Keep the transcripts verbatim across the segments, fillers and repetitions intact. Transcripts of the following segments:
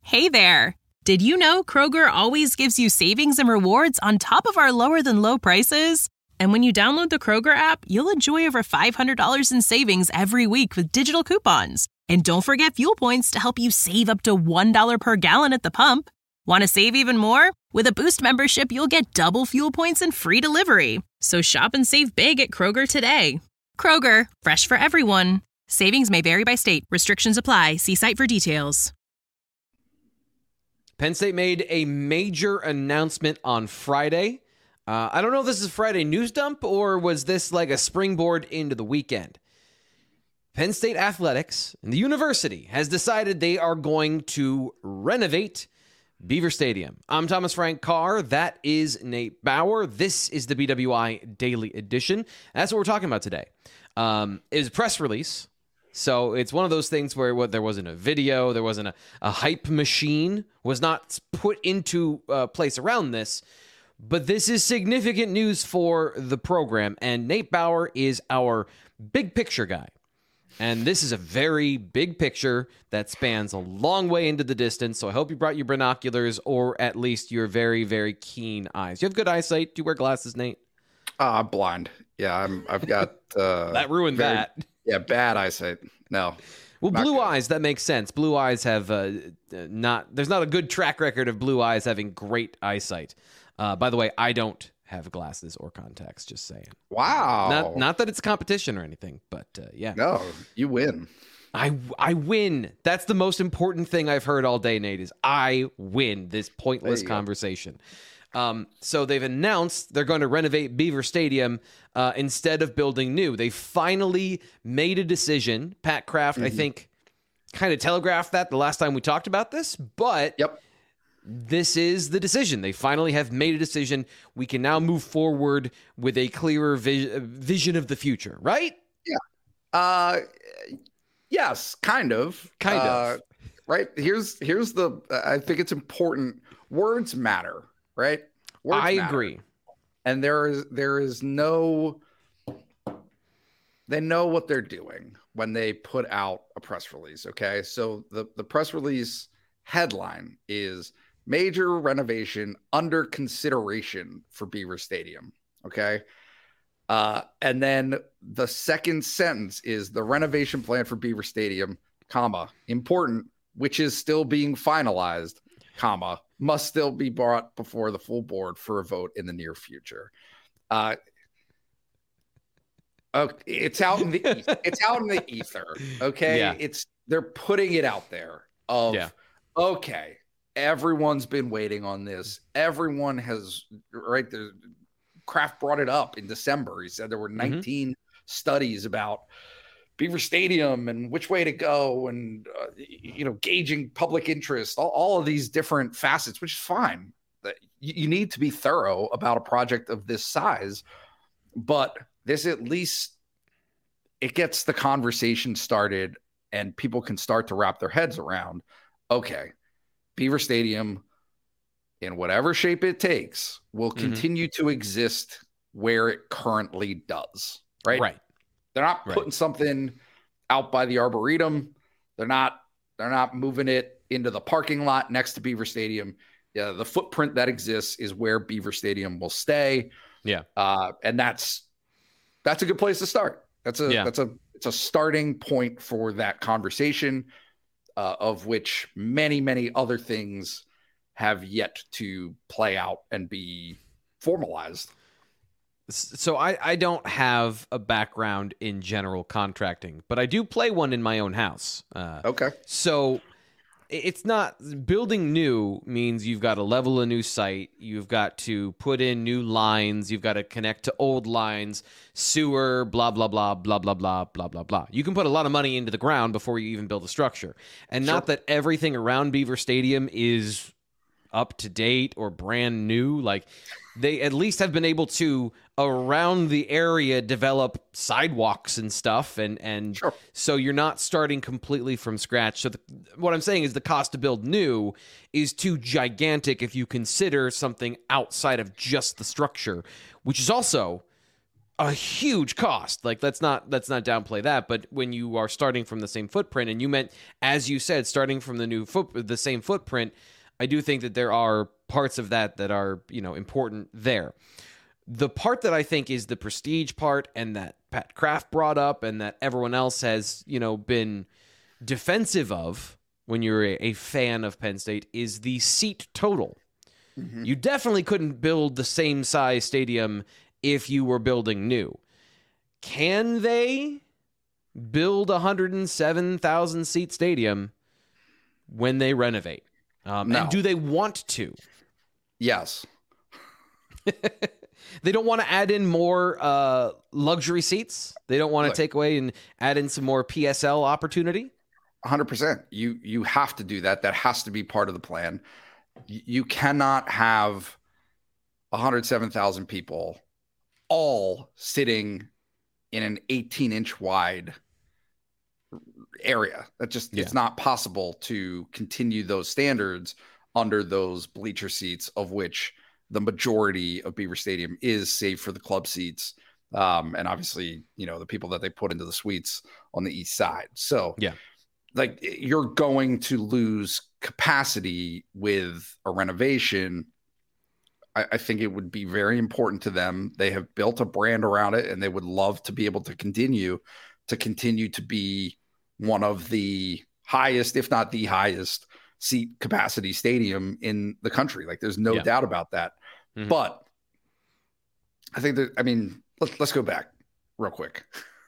Hey there! Did you know Kroger always gives you savings and rewards on top of our lower-than-low prices? And when you download the Kroger app, you'll enjoy over five hundred dollars in savings every week with digital coupons. And don't forget fuel points to help you save up to one dollar per gallon at the pump. Want to save even more? With a Boost membership, you'll get double fuel points and free delivery. So shop and save big at Kroger today. Kroger, fresh for everyone. Savings may vary by state. Restrictions apply. See site for details. Penn State made a major announcement on Friday. Uh, I don't know if this is a Friday news dump or was this like a springboard into the weekend. Penn State Athletics and the university has decided they are going to renovate Beaver Stadium. I'm Thomas Frank Carr. That is Nate Bauer. This is the B W I Daily Edition. That's what we're talking about today. Um, it was a press release. So it's one of those things where what, there wasn't a video, there wasn't a, a hype machine, was not put into uh, place around this. But this is significant news for the program. And Nate Bauer is our big picture guy. And this is a very big picture that spans a long way into the distance. So I hope you brought your binoculars or at least your very, very keen eyes. You have good eyesight. Do you wear glasses, Nate? Uh, I'm blind. Yeah, I'm, I've got... Uh, that ruined very, that. Yeah, bad eyesight. No. Well, blue good. eyes, that makes sense. Blue eyes have uh, not... There's not a good track record of blue eyes having great eyesight. Uh, by the way, I don't have glasses or contacts, just saying. Wow. Not not that it's a competition or anything, but uh, yeah. No, you win. I, I win. That's the most important thing I've heard all day, Nate, is I win this pointless conversation. Um, so they've announced they're going to renovate Beaver Stadium uh, instead of building new. They finally made a decision. Pat Kraft, mm-hmm. I think, kind of telegraphed that the last time we talked about this, but yep. This is the decision. They finally have made a decision. We can now move forward with a clearer vi- vision of the future, right? Yeah. Uh, yes, kind of. Kind uh, of. Right. Here's here's the. I think it's important. Words matter, right? Words I matter. agree. And there is there is no. They know what they're doing when they put out a press release. Okay, so the the press release headline is major renovation under consideration for Beaver Stadium. Okay. Uh, and then the second sentence is the renovation plan for Beaver Stadium, comma, important, which is still being finalized, comma, must still be brought before the full board for a vote in the near future. Uh, okay, it's out in the it's out in the ether. Okay. Yeah. It's they're putting it out there of yeah. Okay, everyone's been waiting on this. Everyone has, right? The Kraft brought it up in December. He said there were nineteen mm-hmm. studies about Beaver Stadium and which way to go and, uh, you know, gauging public interest, all, all of these different facets, which is fine. You, you need to be thorough about a project of this size, but this at least, it gets the conversation started and people can start to wrap their heads around, okay, Beaver Stadium, in whatever shape it takes, will mm-hmm. continue to exist where it currently does. Right? Right. They're not putting right. something out by the Arboretum. They're not. They're not moving it into the parking lot next to Beaver Stadium. Yeah, the footprint that exists is where Beaver Stadium will stay. Yeah, uh, and that's that's a good place to start. That's a yeah. that's a it's a starting point for that conversation. Uh, of which many, many other things have yet to play out and be formalized. So I, I don't have a background in general contracting, but I do play one in my own house. Uh, okay. So it's not building new means you've got to level a new site. You've got to put in new lines. You've got to connect to old lines, sewer, blah, blah, blah, blah, blah, blah, blah, blah, blah. You can put a lot of money into the ground before you even build a structure. And sure. not that everything around Beaver Stadium is up to date or brand new. Like they at least have been able to around the area develop sidewalks and stuff, and and sure. so you're not starting completely from scratch. So the, what I'm saying is the cost to build new is too gigantic if you consider something outside of just the structure, which is also a huge cost. Like let's not let's not downplay that. But when you are starting from the same footprint, and you meant, as you said, starting from the new foot the same footprint, I do think that there are parts of that that are, you know, important there. The part that I think is the prestige part, and that Pat Kraft brought up, and that everyone else has, you know, been defensive of when you're a, a fan of Penn State, is the seat total. Mm-hmm. You definitely couldn't build the same size stadium if you were building new. Can they build a one hundred seven thousand seat stadium when they renovate? Um, no. And do they want to? Yes. They don't want to add in more uh, luxury seats. They don't want to take away and add in some more P S L opportunity. one hundred percent. You you have to do that. That has to be part of the plan. You cannot have one hundred seven thousand people all sitting in an eighteen inch wide area. That just, yeah. It's not possible to continue those standards under those bleacher seats, of which the majority of Beaver Stadium is, save for the club seats. Um, and obviously, you know, the people that they put into the suites on the east side. So yeah, like you're going to lose capacity with a renovation. I, I think it would be very important to them. They have built a brand around it, and they would love to be able to continue to continue to be one of the highest, if not the highest, seat capacity stadium in the country. Like there's no yeah. doubt about that. Mm-hmm. But I think that, I mean, let's, let's go back real quick.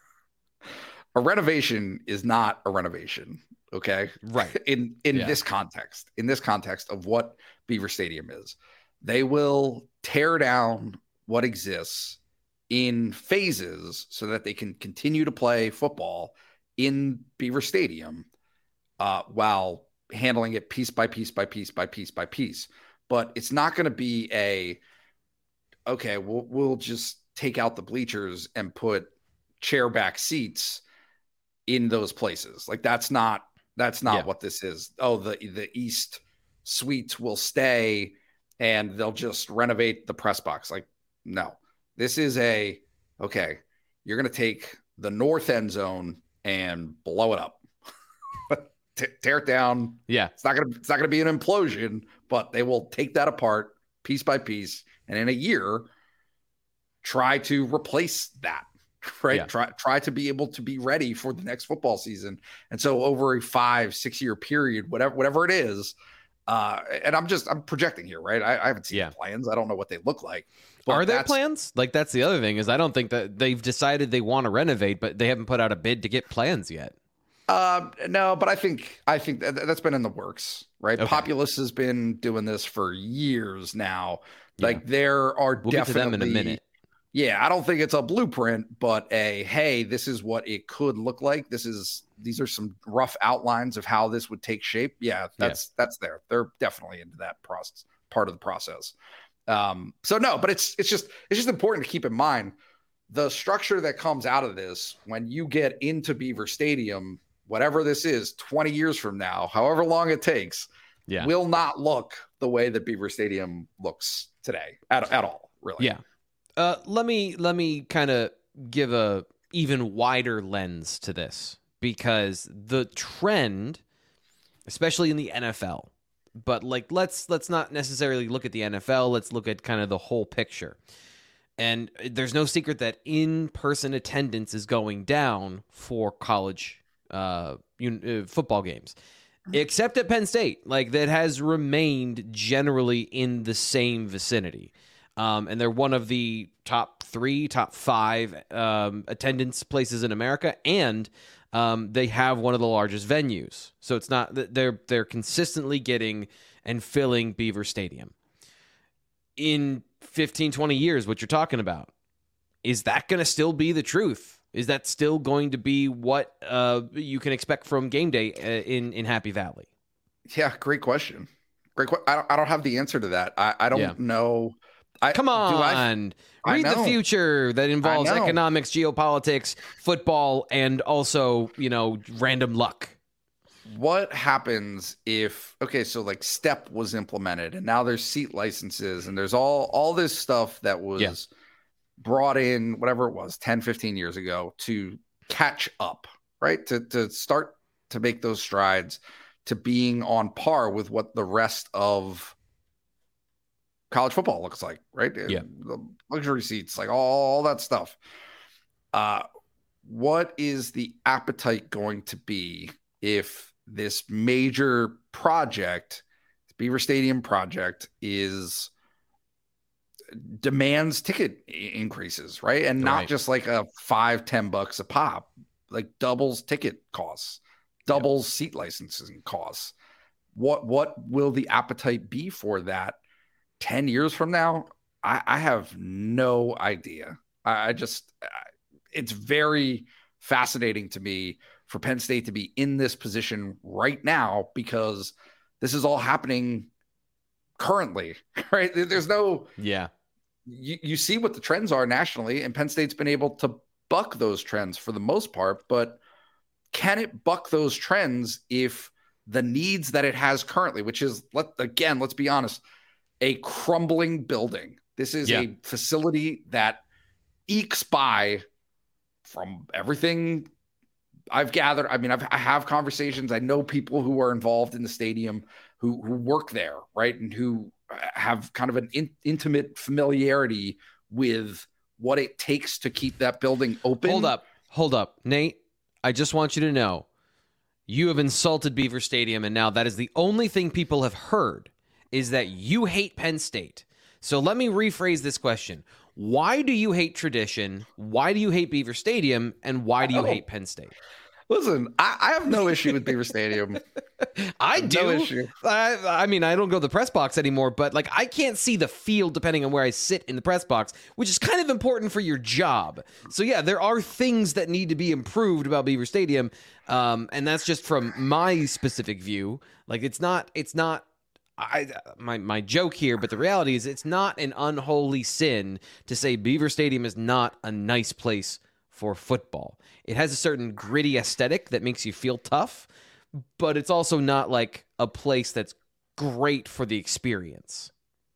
A renovation is not a renovation. Okay. Right. In, in yeah. this context, in this context of what Beaver Stadium is, they will tear down what exists in phases so that they can continue to play football in Beaver Stadium uh, while handling it piece by piece by piece by piece by piece. But it's not going to be a, okay, we'll, we'll just take out the bleachers and put chair back seats in those places. Like that's not, that's not yeah. what this is. Oh, the, the East suites will stay and they'll just renovate the press box. Like, no, this is a, okay, you're going to take the north end zone and blow it up. T- tear it down. Yeah. It's not going to, it's not going to be an implosion, but they will take that apart piece by piece. And in a year, try to replace that, right? Yeah. Try, try to be able to be ready for the next football season. And so over a five, six year period, whatever, whatever it is. Uh, and I'm just, I'm projecting here, right? I, I haven't seen yeah. the plans. I don't know what they look like. Are there plans? Like that's the other thing is I don't think that they've decided they want to renovate, but they haven't put out a bid to get plans yet. Um, no, but I think I think that, that's been in the works, right? Okay. Populous has been doing this for years now. Yeah. Like there are we'll definitely get to them in a minute. Yeah, I don't think it's a blueprint, but a hey, this is what it could look like. This is these are some rough outlines of how this would take shape. Yeah, that's yeah. that's there. They're definitely into that process, part of the process. Um, so no, but it's it's just it's just important to keep in mind the structure that comes out of this when you get into Beaver Stadium. Whatever this is, twenty years from now, however long it takes, yeah. will not look the way that Beaver Stadium looks today at, at all, really. Yeah. Uh, let me let me kind of give a even wider lens to this because the trend, especially in the N F L, but like let's let's not necessarily look at the N F L. Let's look at kind of the whole picture. And there's no secret that in-person attendance is going down for college Uh, uh, football games, except at Penn State, like that has remained generally in the same vicinity. Um, and they're one of the top three, top five um, attendance places in America, and um, they have one of the largest venues. So it's not that they're they're consistently getting and filling Beaver Stadium. In fifteen, twenty years, what you're talking about, is that going to still be the truth? Is that still going to be what uh, you can expect from game day uh, in, in Happy Valley? Yeah, great question. Great. Qu- I don't. I don't have the answer to that. I, I don't yeah. know. I, Come on, I, read I the future that involves economics, geopolitics, football, and also you know random luck. What happens if okay, so like STEP was implemented, and now there's seat licenses, and there's all all this stuff that was. Yeah. brought in whatever it was ten, fifteen years ago to catch up, right? To, to start to make those strides to being on par with what the rest of college football looks like, right? Yeah. The luxury seats, like all, all that stuff. Uh, what is the appetite going to be if this major project, Beaver Stadium project, is demands ticket increases, right? And not Right. just like a five, ten bucks a pop, like doubles ticket costs, doubles yep. seat licensing costs. What what will the appetite be for that ten years from now? I, I have no idea. I, I just, it's very fascinating to me for Penn State to be in this position right now, because this is all happening currently, right? There's no, yeah. You, you see what the trends are nationally, and Penn State's been able to buck those trends for the most part, but can it buck those trends if the needs that it has currently, which is, let again, let's be honest, a crumbling building. This is yeah. a facility that ekes by, from everything I've gathered. I mean, I've, I have conversations. I know people who are involved in the stadium who, who work there, right? And who have kind of an in, intimate familiarity with what it takes to keep that building open. Hold up. Hold up. Nate, I just want you to know, you have insulted Beaver Stadium, and now that is the only thing people have heard, is that you hate Penn State. So let me rephrase this question. Why do you hate tradition? Why do you hate Beaver Stadium? And why do you hate Penn State? Listen, I, I have no issue with Beaver Stadium. I do. No issue. I, I mean, I don't go to the press box anymore, but like I can't see the field depending on where I sit in the press box, which is kind of important for your job. So yeah, there are things that need to be improved about Beaver Stadium, um, and that's just from my specific view. Like it's not, it's not. I my my joke here, but the reality is it's not an unholy sin to say Beaver Stadium is not a nice place for football. It has a certain gritty aesthetic that makes you feel tough, but it's also not like a place that's great for the experience.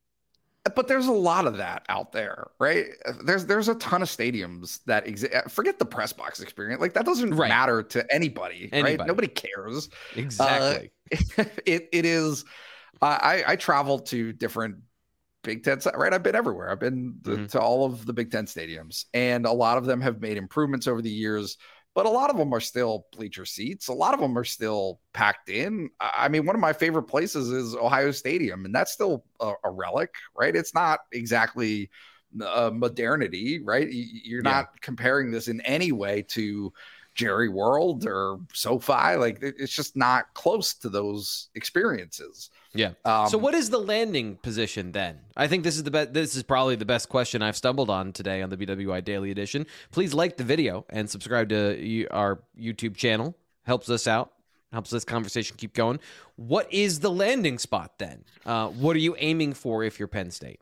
But there's a lot of that out there, right? There's there's a ton of stadiums that exist. Forget the press box experience. Like that doesn't right. matter to anybody, anybody, right? Nobody cares. Exactly. Uh, it it is. I I travel to different Big Ten, right? I've been everywhere. I've been to, mm-hmm. to all of the Big Ten stadiums, and a lot of them have made improvements over the years, but a lot of them are still bleacher seats. A lot of them are still packed in. I mean, one of my favorite places is Ohio Stadium, and that's still a, a relic, right? It's not exactly uh, modernity, right? You're yeah. not comparing this in any way to Jerry World or SoFi. Like it's just not close to those experiences. Yeah. Um, so what is the landing position then? I think this is the best. This is probably the best question I've stumbled on today on the B W I Daily Edition. Please like the video and subscribe to our YouTube channel. Helps us out. Helps this conversation keep going. What is the landing spot then? Uh, what are you aiming for if you're Penn State?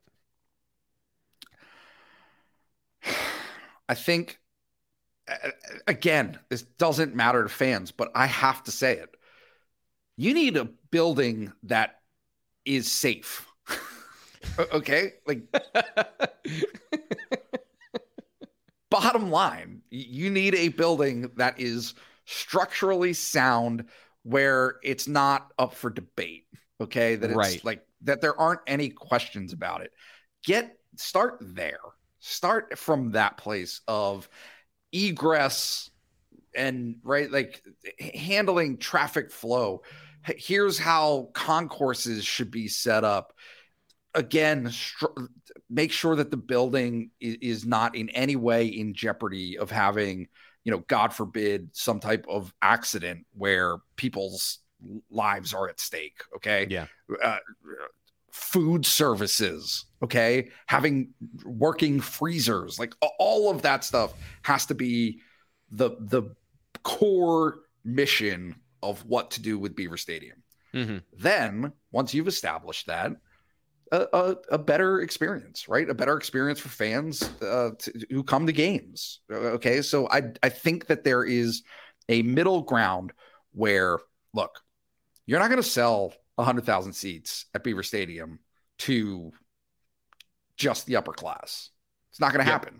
I think, again, this doesn't matter to fans, but I have to say it. You need a building that is safe. Okay? Like, bottom line, you need a building that is structurally sound, where it's not up for debate. Okay? That it's right. like, that there aren't any questions about it. Get, start there. Start from that place of egress and right, like handling traffic flow. Here's how concourses should be set up. Again, str- make sure that the building is, is not in any way in jeopardy of having, you know, God forbid, some type of accident where people's lives are at stake. Okay. Yeah. Uh, food services. Okay. Having working freezers, like all of that stuff has to be the, the core mission of what to do with Beaver Stadium. Mm-hmm. Then once you've established that, a, a, a better experience, right? A better experience for fans uh, to, who come to games. Okay. So I, I think that there is a middle ground where, look, you're not going to sell a hundred thousand seats at Beaver Stadium to just the upper class. It's not going to yeah. happen.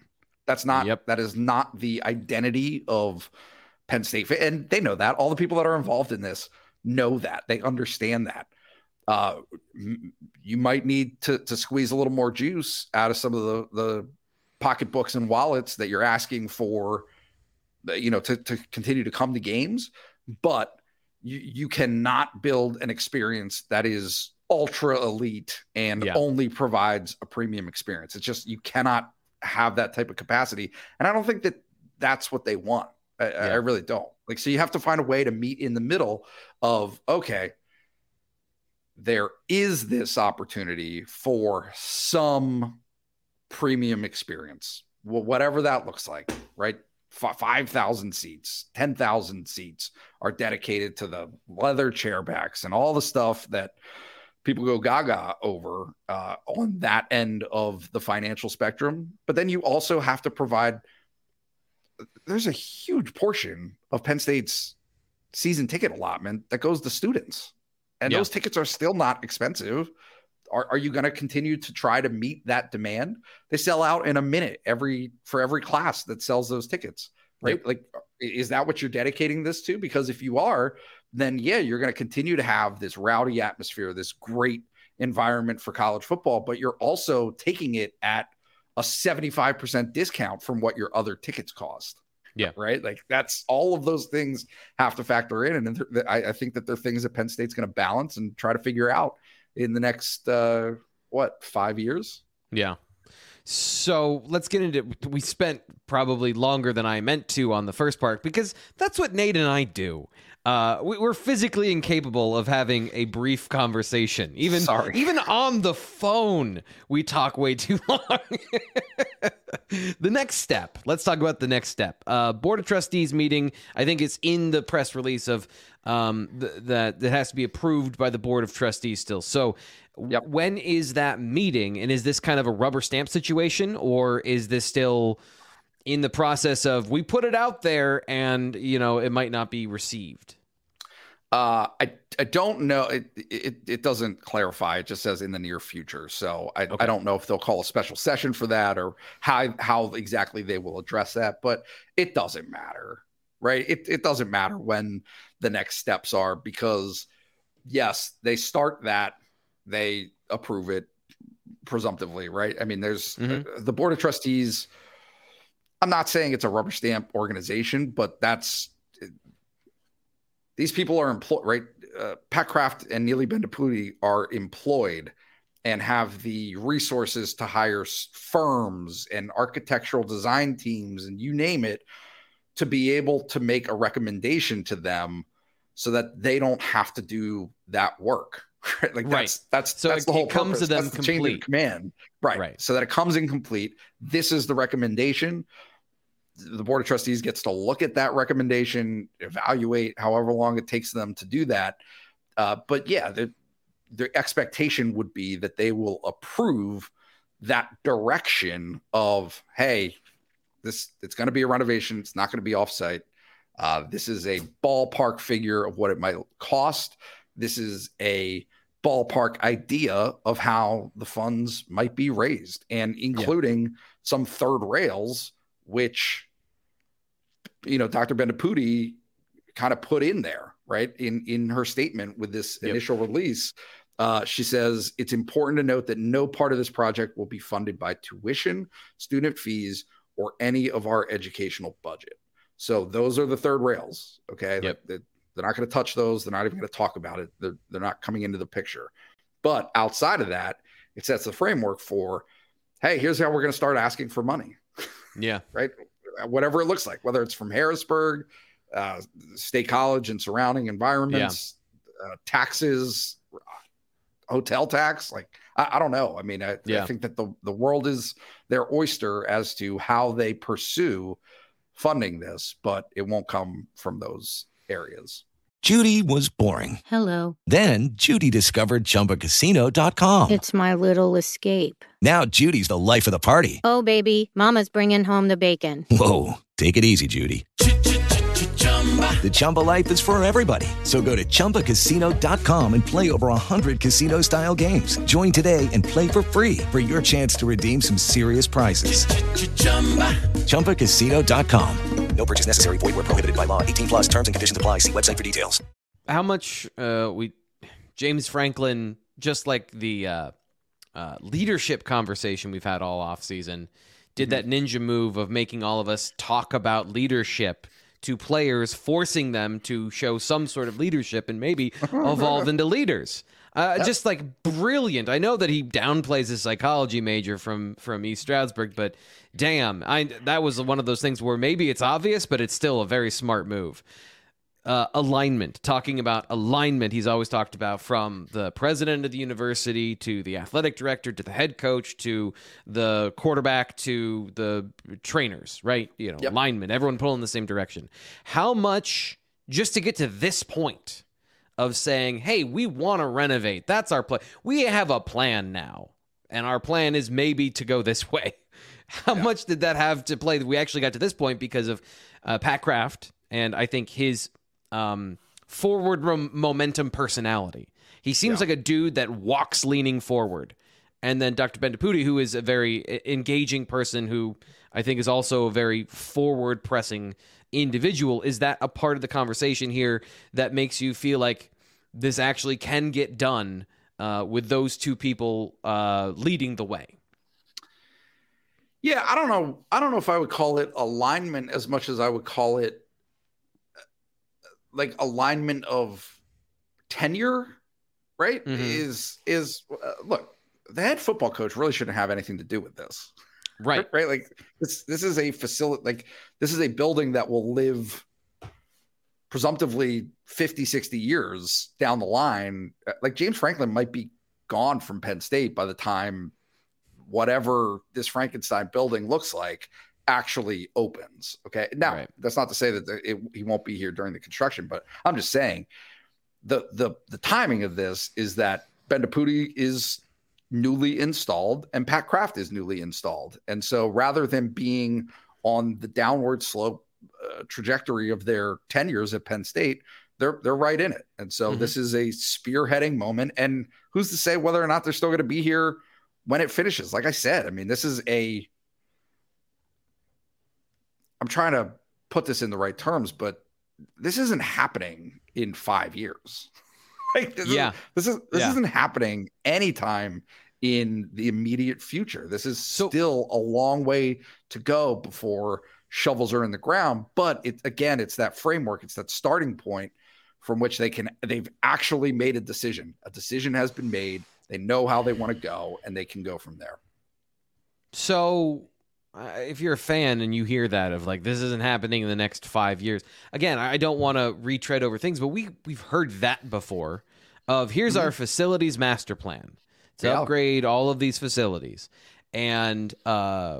That's not, yep. that is not the identity of Penn State. And they know that. All the people that are involved in this know that. They understand that. Uh, you might need to, to squeeze a little more juice out of some of the, the pocketbooks and wallets that you're asking for, you know, to, to continue to come to games. But you, you cannot build an experience that is ultra elite and yeah. only provides a premium experience. It's just, you cannot have that type of capacity. And I don't think that that's what they want. I, yeah. I really don't. Like, so you have to find a way to meet in the middle of, okay, there is this opportunity for some premium experience, well, whatever that looks like, right? F- five thousand seats, ten thousand seats are dedicated to the leather chairbacks and all the stuff that people go gaga over uh, on that end of the financial spectrum. But then you also have to provide, there's a huge portion of Penn State's season ticket allotment that goes to students. And yeah. those tickets are still not expensive. Are, are you going to continue to try to meet that demand? They sell out in a minute every for every class that sells those tickets, right? Yep. Like, is that what you're dedicating this to? Because if you are, then yeah, you're going to continue to have this rowdy atmosphere, this great environment for college football, but you're also taking it at a seventy-five percent discount from what your other tickets cost. Yeah. Right. Like, that's all of those things have to factor in. And th- I, I think that they're things that Penn State's going to balance and try to figure out in the next, uh, what, five years? Yeah. So let's get into, we spent probably longer than I meant to on the first part, because that's what Nate and I do. Uh, we, we're physically incapable of having a brief conversation. Even, Sorry. even on the phone, we talk way too long. The next step. Let's talk about the next step. Uh, Board of Trustees meeting. I think it's in the press release of um, th- that that has to be approved by the Board of Trustees still. So yep. when is that meeting? And is this kind of a rubber stamp situation, or is this still in the process of, we put it out there and, you know, it might not be received? Uh, I I don't know. It, it it doesn't clarify. It just says in the near future. So I, okay. I don't know if they'll call a special session for that, or how how exactly they will address that. But it doesn't matter, right? It it doesn't matter when the next steps are, because yes, they start that, they approve it presumptively, right? I mean, there's mm-hmm. uh, the Board of Trustees. I'm not saying it's a rubber stamp organization, but that's, these people are employed, right? Uh, Pat Kraft and Neely Bendapudi are employed and have the resources to hire firms and architectural design teams and you name it, to be able to make a recommendation to them so that they don't have to do that work. Right? Like, that's, right. that's, so that's it, the whole it comes purpose. to them that's complete. The chain of command. Right. right. So that it comes incomplete. This is the recommendation. The Board of Trustees gets to look at that recommendation, evaluate however long it takes them to do that. Uh, but yeah, the, the expectation would be that they will approve that direction of, hey, this, it's going to be a renovation. It's not going to be offsite. Uh, this is a ballpark figure of what it might cost. This is a ballpark idea of how the funds might be raised, and including yeah. some third rails, which, you know, Doctor Bendapudi kind of put in there, right? In, in her statement with this yep. initial release, uh, she says, it's important to note that no part of this project will be funded by tuition, student fees, or any of our educational budget. So those are the third rails. Okay. Yep. They're, they're not going to touch those. They're not even going to talk about it. They're, they're not coming into the picture. But outside of that, it sets the framework for, hey, here's how we're going to start asking for money. Yeah. Right. Whatever it looks like, whether it's from Harrisburg, uh, State College and surrounding environments, yeah. uh, taxes, hotel tax. Like, I, I don't know. I mean, I, yeah. I think that the, the world is their oyster as to how they pursue funding this, but it won't come from those areas. Judy was boring. Hello. Then Judy discovered Chumba Casino dot com. It's my little escape. Now Judy's the life of the party. Oh, baby, mama's bringing home the bacon. Whoa, take it easy, Judy. The Chumba life is for everybody. So go to Chumba Casino dot com and play over one hundred casino-style games. Join today and play for free for your chance to redeem some serious prizes. Chumba Casino dot com. No purchase necessary. Void where prohibited by law. eighteen plus terms and conditions apply. See website for details. How much uh, we James Franklin, just like the uh, uh, leadership conversation we've had all offseason, did that ninja move of making all of us talk about leadership to players, forcing them to show some sort of leadership and maybe evolve into leaders. Uh, yep. Just like brilliant. I know that he downplays his psychology major from from East Stroudsburg, but damn, I that was one of those things where maybe it's obvious, but it's still a very smart move. Uh, alignment, talking about alignment. He's always talked about, from the president of the university to the athletic director to the head coach to the quarterback to the trainers, right? You know, yep. Alignment, everyone pulling in the same direction. How much, just to get to this point of saying, hey, we want to renovate. That's our plan. We have a plan now, and our plan is maybe to go this way. How yeah. much did that have to play that we actually got to this point because of uh, Pat Kraft and I think his Um, forward rom- momentum personality. He seems yeah. like a dude that walks leaning forward. And then Doctor Bendapudi, who is a very engaging person who I think is also a very forward pressing individual. Is that a part of the conversation here that makes you feel like this actually can get done uh, with those two people uh, leading the way? Yeah, I don't know. I don't know if I would call it alignment as much as I would call it like alignment of tenure, right? Mm-hmm. Is, is uh, look, the head football coach really shouldn't have anything to do with this. Right. Right. Like this, this is a facility, like this is a building that will live presumptively fifty, sixty years down the line. Like James Franklin might be gone from Penn State by the time whatever this Frankenstein building looks like actually opens. Okay. Now, right. That's not to say that it, he won't be here during the construction, but I'm just saying the, the, the timing of this is that Bendapudi is newly installed and Pat Kraft is newly installed. And so rather than being on the downward slope uh, trajectory of their tenures at Penn State, they're, they're right in it. And so mm-hmm. this is a spearheading moment, and who's to say whether or not they're still going to be here when it finishes? Like I said, I mean, this is a, I'm trying to put this in the right terms, but this isn't happening in five years. Like this yeah. Is, this is this yeah. isn't happening anytime in the immediate future. This is so, still a long way to go before shovels are in the ground. But it again, it's that framework, it's that starting point from which they can they've actually made a decision. A decision has been made. They know how they want to go, and they can go from there. So Uh, if you're a fan and you hear that of like, this isn't happening in the next five years, again, I don't want to retread over things, but we, we've heard that before of here's mm-hmm. our facilities master plan to yeah. upgrade all of these facilities. And uh,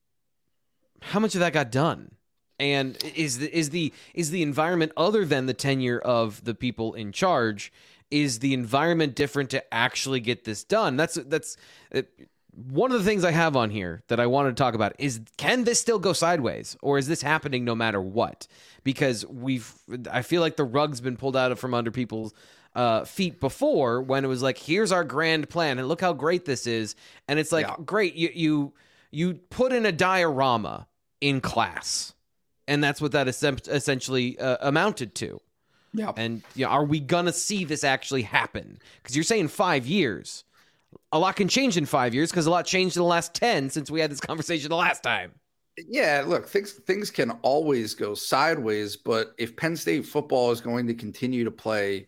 how much of that got done? And is the, is the, is the environment, other than the tenure of the people in charge, is the environment different to actually get this done? That's, that's, it, one of the things I have on here that I wanted to talk about is, can this still go sideways, or is this happening no matter what? Because we've, I feel like the rug's been pulled out from under people's uh, feet before, when it was like, here's our grand plan and look how great this is. And it's like, yeah. great. You, you, you put in a diorama in class, and that's what that essentially uh, amounted to. Yeah. And you know, are we going to see this actually happen? Because you're saying five years. A lot can change in five years because a lot changed in the last ten since we had this conversation the last time. Yeah, look, things things can always go sideways, but if Penn State football is going to continue to play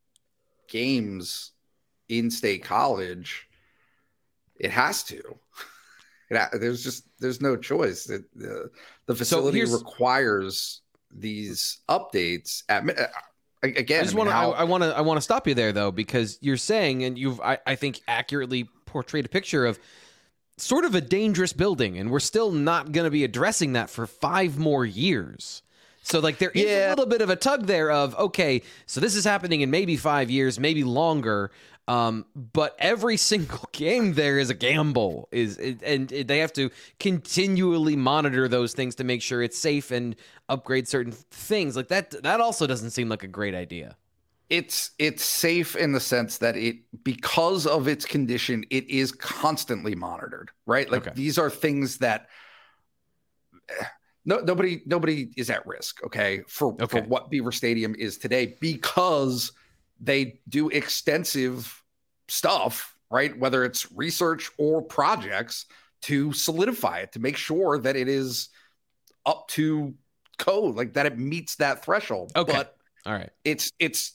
games in State College, it has to. It, there's just there's no choice. It, the the facility so requires these updates. At, Again, I just want to. I want to. I want to stop you there, though, because you're saying, and you've, I, I think, accurately portrayed a picture of sort of a dangerous building, and we're still not going to be addressing that for five more years. So, like, there is yeah. a little bit of a tug there of, okay, so this is happening in maybe five years, maybe longer. Um, but every single game there is a gamble, is and they have to continually monitor those things to make sure it's safe and upgrade certain things. Like that, that also doesn't seem like a great idea. It's it's safe in the sense that it, because of its condition, it is constantly monitored, right? Like Okay. these are things that no nobody nobody is at risk, okay, for, Okay. for what Beaver Stadium is today, because they do extensive stuff, right? Whether it's research or projects to solidify it, to make sure that it is up to code, like that it meets that threshold. Okay. But All right. it's it's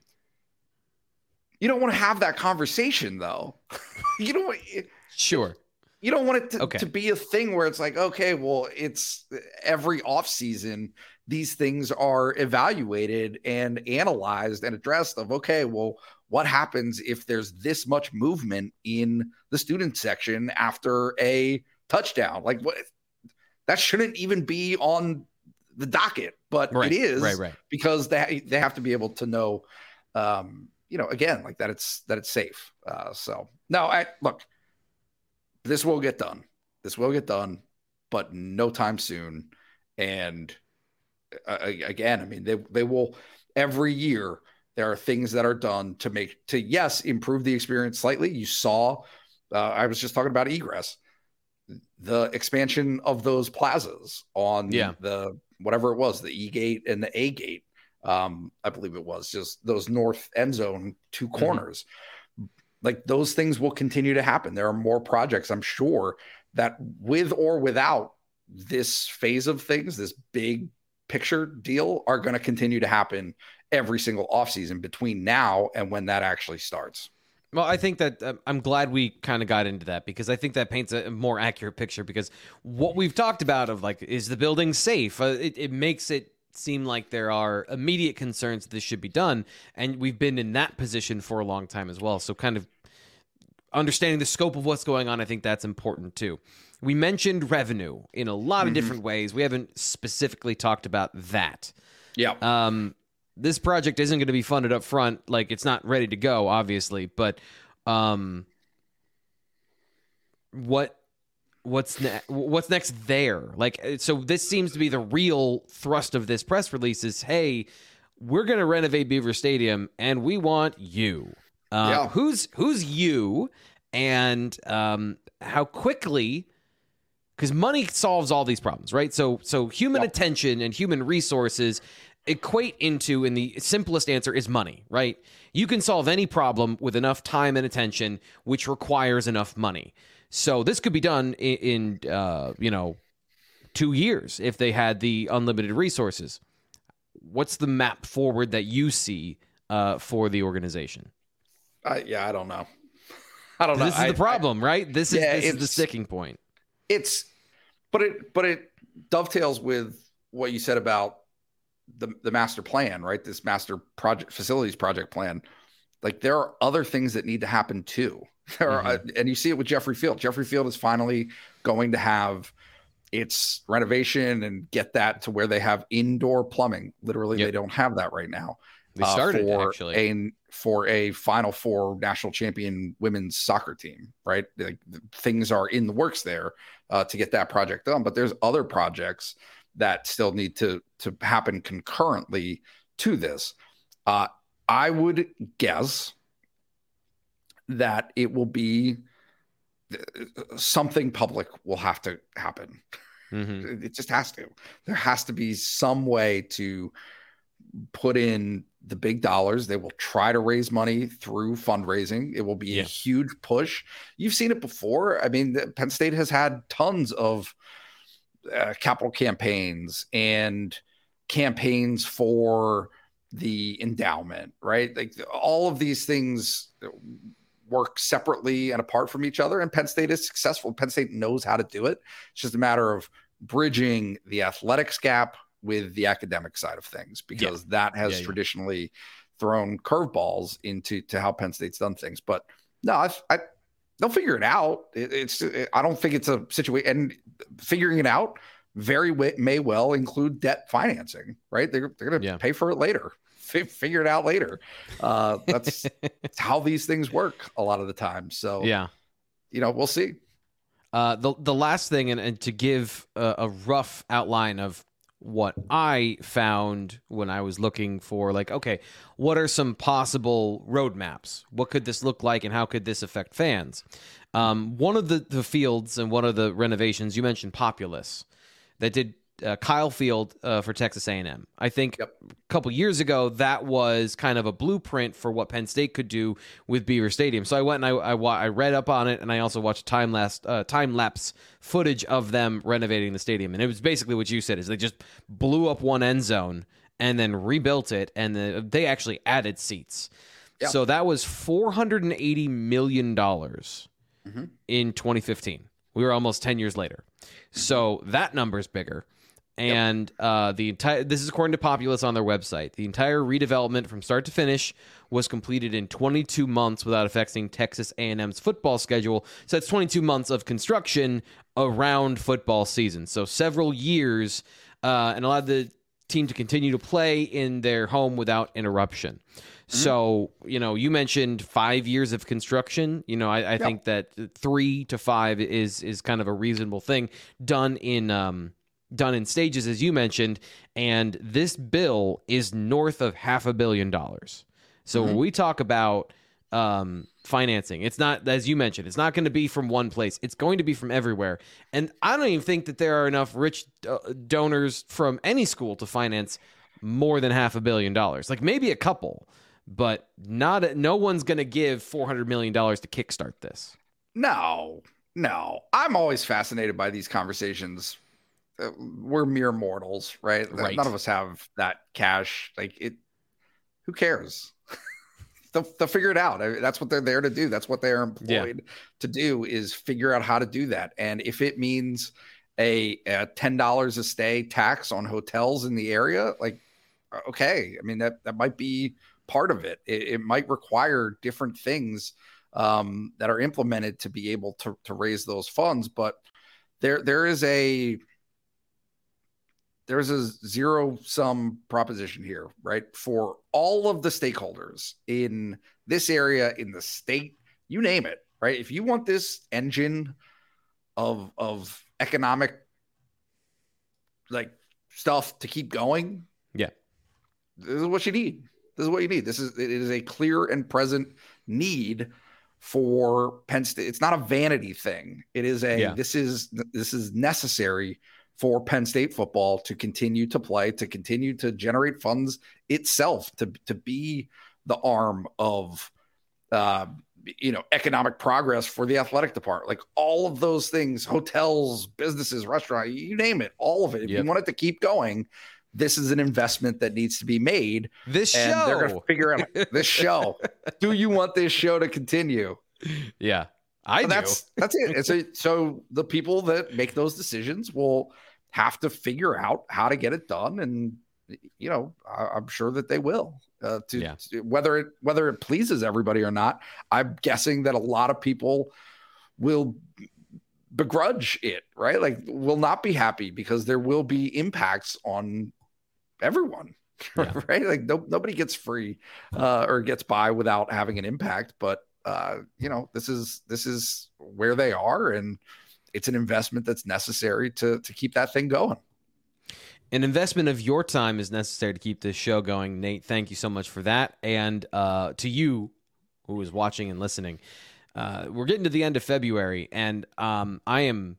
you don't want to have that conversation though. you don't want Sure. you don't want it to, Okay. to be a thing where it's like, okay, well, it's every off season these things are evaluated and analyzed and addressed of, okay, well, what happens if there's this much movement in the student section after a touchdown? Like what, that shouldn't even be on the docket, but Right, it is right, right. because they, they have to be able to know, um, you know, again, like that it's, that it's safe. Uh, so no, I look, this will get done. This will get done, but no time soon. And uh, again, I mean, they, they will every year. There are things that are done to make to, yes, improve the experience slightly. You saw, uh, I was just talking about egress, the expansion of those plazas on Yeah. the, whatever it was, the E gate and the A gate. Um, I believe it was just those north end zone two corners. Mm-hmm. Like those things will continue to happen. There are more projects, I'm sure, that with or without this phase of things, this big picture deal, are going to continue to happen every single offseason between now and when that actually starts. Well, I think that uh, I'm glad we kind of got into that, because I think that paints a more accurate picture, because what we've talked about of like, is the building safe? Uh, it, it makes it seem like there are immediate concerns that this should be done. And we've been in that position for a long time as well. So kind of understanding the scope of what's going on, I think that's important too. We mentioned revenue in a lot of mm-hmm. different ways. We haven't specifically talked about that. Yeah. Um, this project isn't going to be funded up front. Like, it's not ready to go, obviously, but um, what what's ne- what's next there? Like, so this seems to be the real thrust of this press release is, hey, we're going to renovate Beaver Stadium and we want you. Uh, yeah. Who's who's you, and um, how quickly? Because money solves all these problems, right? So, so human yep. attention and human resources equate into, and the simplest answer is money, right? You can solve any problem with enough time and attention, which requires enough money. So this could be done in, in uh, you know, two years if they had the unlimited resources. What's the map forward that you see uh, for the organization? Uh, yeah, I don't know. I don't know. This is I, the problem, I, right? This is yeah, this is the sticking point. It's, but it, but it dovetails with what you said about the the master plan, right? This master project facilities project plan. Like there are other things that need to happen too. There mm-hmm. are, and you see it with Jeffrey Field. Jeffrey Field is finally going to have its renovation and get that to where they have indoor plumbing. Literally, yep. they don't have that right now. They started uh, for actually a for a Final Four national champion women's soccer team, right? Like things are in the works there uh, to get that project done. But there's other projects that still need to to happen concurrently to this. Uh, I would guess that it will be something public will have to happen. Mm-hmm. It just has to. There has to be some way to put in the big dollars. They will try to raise money through fundraising. It will be yeah. a huge push. You've seen it before. I mean, Penn State has had tons of uh, capital campaigns and campaigns for the endowment, right? Like all of these things work separately and apart from each other. And Penn State is successful. Penn State knows how to do it. It's just a matter of bridging the athletics gap with the academic side of things, because yeah. that has yeah, traditionally yeah. thrown curveballs into to how Penn State's done things. But no, I, I they'll figure it out. It, it's it, I don't think it's a situation, and figuring it out very w- may well include debt financing, right? They're they're going to yeah. pay for it later. f- figure it out later. Uh, that's, that's how these things work a lot of the time. So, yeah, you know, we'll see. Uh, the the last thing, and, and to give a, a rough outline of what I found when I was looking for, like, okay, what are some possible roadmaps? What could this look like, and how could this affect fans? Um, one of the, the fields and one of the renovations, you mentioned Populous, that did uh, Kyle Field uh, for Texas A and M. I think Yep. a couple years ago, that was kind of a blueprint for what Penn State could do with Beaver Stadium. So I went and I I, wa- I read up on it, and I also watched time lapse uh, time lapse footage of them renovating the stadium. And it was basically what you said: is they just blew up one end zone and then rebuilt it, and the, they actually added seats. Yeah. So that was four hundred eighty million dollars Mm-hmm. in twenty fifteen. We were almost ten years later. So that number's bigger. And yep. uh, the entire this is according to Populous on their website. The entire redevelopment from start to finish was completed in twenty-two months without affecting Texas A and M's football schedule. So that's twenty-two months of construction around football season. So several years, uh, and allowed the team to continue to play in their home without interruption. Mm-hmm. So, you know, you mentioned five years of construction. You know, I, I yep. think that three to five is is kind of a reasonable thing done in um, done in stages, as you mentioned. And this bill is north of half a billion dollars. So mm-hmm. when we talk about um, financing, it's not, as you mentioned, it's not going to be from one place. It's going to be from everywhere. And I don't even think that there are enough rich uh, donors from any school to finance more than half a billion dollars. Like maybe a couple. But not no one's going to give four hundred million dollars to kickstart this. No, no. I'm always fascinated by these conversations. Uh, we're mere mortals, right? right? None of us have that cash. Like it, who cares? they'll, they'll figure it out. I mean, that's what they're there to do. That's what they're employed yeah. to do, is figure out how to do that. And if it means a, a ten dollars a stay tax on hotels in the area, like, okay. I mean, that, that might be part of it. it. It might require different things um, that are implemented to be able to, to raise those funds. But there, there is a, there's a zero sum proposition here, right? For all of the stakeholders in this area, in the state, you name it, right? If you want this engine of, of economic like stuff to keep going, yeah, this is what you need. This is what you need. This is, it is a clear and present need for Penn State. It's not a vanity thing. It is a, yeah. this is, this is necessary for Penn State football to continue to play, to continue to generate funds itself, to, to be the arm of, uh, you know, economic progress for the athletic department. Like all of those things, hotels, businesses, restaurants, you name it, all of it. If yep. you want it to keep going, this is an investment that needs to be made. This and show. They're going to figure out this show. Do you want this show to continue? Yeah, I so do. That's, that's it. It's a, so the people that make those decisions will have to figure out how to get it done. And, you know, I, I'm sure that they will. Uh, to, yeah. to whether it whether it pleases everybody or not, I'm guessing that a lot of people will begrudge it, right? Like, will not be happy because there will be impacts on everyone, yeah. right? Like no, nobody gets free uh, or gets by without having an impact. But uh, you know, this is this is where they are, and it's an investment that's necessary to to keep that thing going. An investment of your time is necessary to keep this show going. Nate, thank you so much for that. And uh, to you who is watching and listening, uh, we're getting to the end of February, and um, I am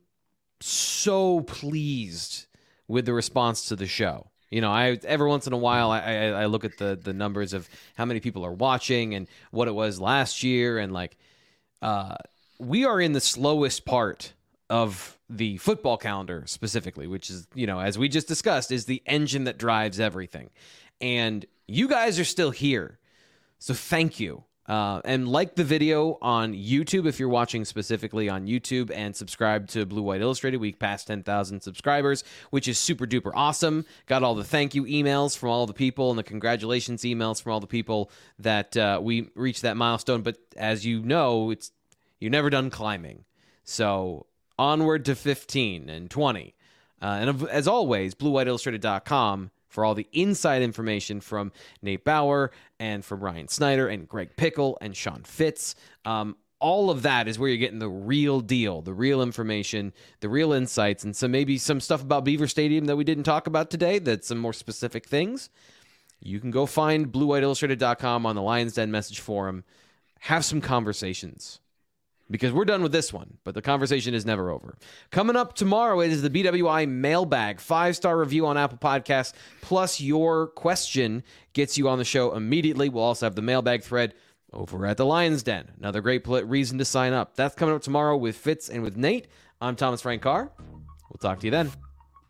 so pleased with the response to the show. You know, I every once in a while I, I, I look at the the numbers of how many people are watching and what it was last year, and like uh, we are in the slowest part of the football calendar specifically, which is, you know, as we just discussed, is the engine that drives everything. And you guys are still here, so thank you. Uh, and like the video on YouTube if you're watching specifically on YouTube, and subscribe to Blue White Illustrated. We passed ten thousand subscribers, which is super duper awesome. Got all the thank you emails from all the people and the congratulations emails from all the people that uh, we reached that milestone. But as you know, it's you're never done climbing. So onward to fifteen and twenty. Uh, and as always, blue white illustrated dot com for all the inside information from Nate Bauer and from Ryan Snyder and Greg Pickle and Sean Fitz. Um, all of that is where you're getting the real deal, the real information, the real insights, and some maybe some stuff about Beaver Stadium that we didn't talk about today, that's some more specific things. You can go find blue white illustrated dot com on the Lions Den message forum. Have some conversations. Because we're done with this one, but the conversation is never over. Coming up tomorrow, it is the B W I mailbag. Five-star review on Apple Podcasts, plus your question gets you on the show immediately. We'll also have the mailbag thread over at the Lions Den. Another great reason to sign up. That's coming up tomorrow with Fitz and with Nate. I'm Thomas Frank Carr. We'll talk to you then.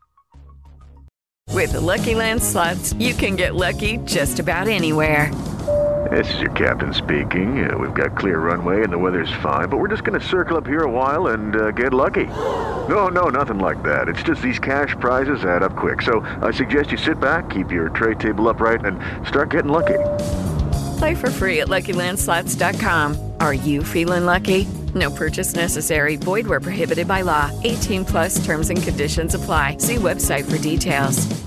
With the Lucky Land Slots, you can get lucky just about anywhere. This is your captain speaking. Uh, we've got clear runway and the weather's fine, but we're just going to circle up here a while and uh, get lucky. No, no, nothing like that. It's just these cash prizes add up quick. So I suggest you sit back, keep your tray table upright, and start getting lucky. Play for free at Lucky Land Slots dot com. Are you feeling lucky? No purchase necessary. Void where prohibited by law. eighteen plus terms and conditions apply. See website for details.